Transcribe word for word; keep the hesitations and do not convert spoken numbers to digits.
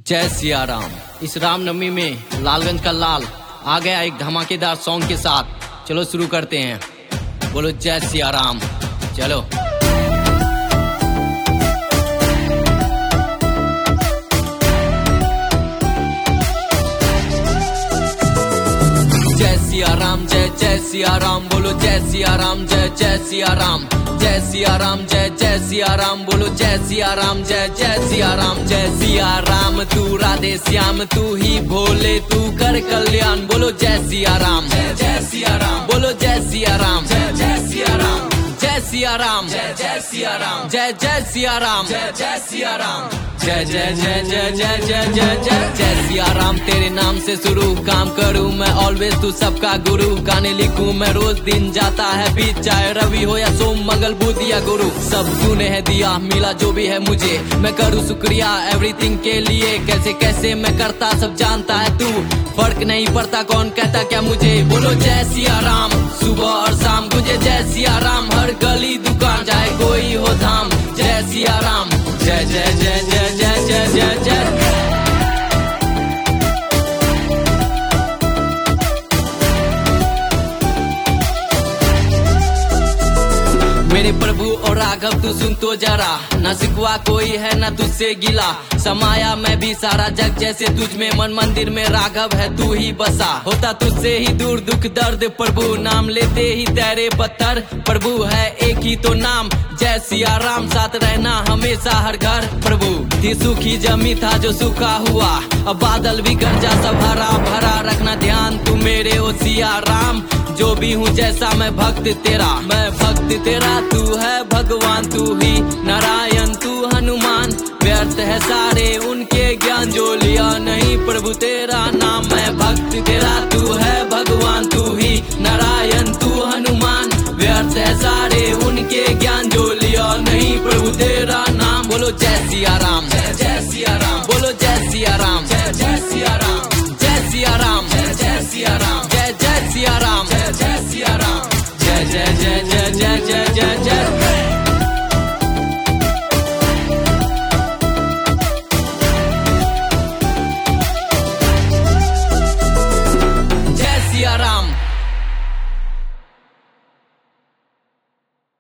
जय सिया राम। इस रामनवमी में लालगंज का लाल आ गया एक धमाकेदार सॉन्ग के साथ। चलो शुरू करते हैं। बोलो जय सिया राम। चलो जय सिया राम, जय जय सिया राम। बोलो जय सिया राम, जय जय सिया राम। जय सिया राम, जय जय सिया राम। बोलो जय सिया राम, जय जय सिया राम। जय सिया राम, तू राधे श्याम, तू ही भोले, तू कर कल्याण। बोलो जय सिया राम, जय जय सिया राम। बोलो जय सिया राम, जय जय सिया राम। जय सिया राम, जय जय सिया राम। जय जय सिया राम, जय जय सिया राम। जय जय जय जय जय जय जय जय जय सिया राम। तेरे नाम से शुरू काम करूँ मैं ऑलवेज, तू सबका गुरु। गाने लिखूं मैं रोज, दिन जाता है बीत, चाहे रवि हो या सोम मंगल बुध या गुरु। सब तूने है दिया, मिला जो भी है मुझे, मैं करूँ शुक्रिया एवरीथिंग के लिए। कैसे कैसे मैं करता सब जानता है तू, फर्क नहीं पड़ता कौन कहता क्या मुझे। बोलो जय सिया राम, सुबह और शाम गुंजे जय सिया राम। हर गली दुकान चाहे कोई हो धाम, जय सिया राम। जय जय जय जय जय जय जय जय मेरे प्रभु और राघव तू सुन तो जरा, न सिकवा कोई है न तुझसे गिला। समाया मैं भी सारा जग जैसे तुझ में, मन मंदिर में राघव है तू ही बसा। होता तुझसे ही दूर दुख दर्द प्रभु, नाम लेते ही तेरे पत्थर। प्रभु है एक ही तो नाम, जय सिया राम। साथ रहना हमेशा हर घर प्रभु। थी सूखी जमी था जो सूखा हुआ, अब बादल भी गरजा सब हरा भरा। रखना ध्यान तू मेरे ओ सिया राम, जो भी हूँ जैसा मैं भक्त तेरा। मैं भक्त तेरा, तू है भगवान, तू ही नारायण, तू हनुमान। व्यर्थ है सारे उनके ज्ञान, जो लिया नहीं प्रभु तेरा नाम। मैं भक्त तेरा, तू है भगवान, तू ही नारायण, तू हनुमान। व्यर्थ है सारे उनके ज्ञान, जो लिया नहीं प्रभु तेरा नाम। बोलो जय सिया राम, जय जय सिया राम। बोलो जय सिया राम, जय जय सिया राम। जय सिया राम, जय जय सिया राम। जय जय सिया राम, जय जय सिया राम। जय जय जय जय जय जय